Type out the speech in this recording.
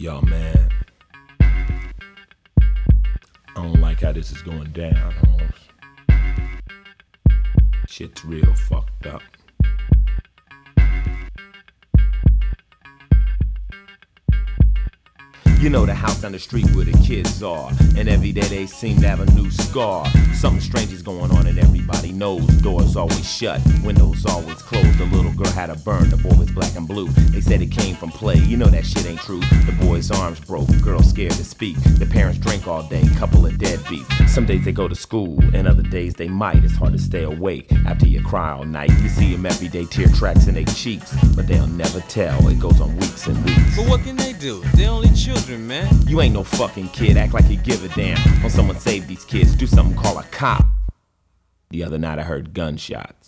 Yo, man, I don't like how this is going down, Holmes. Shit's real fucked up. You know the house down the street where the kids are, and every day they seem to have a new scar. Something strange is going on and everybody knows. Doors always shut, windows always closed. The little girl had a burn, the boy was black and blue. They said it came from play, you know that shit ain't true. The boy's arms broke, girl scared to speak. The parents drink all day, couple of deadbeats. Some days they go to school, and other days they might. It's hard to stay awake after you cry all night. You see them every day, tear tracks in their cheeks, but they'll never tell. It goes on weeks and weeks. But what can they do? They're only children, man. You ain't no fucking kid, act like you give a damn. When someone save these kids, do something, call a cop. The other night I heard gunshots.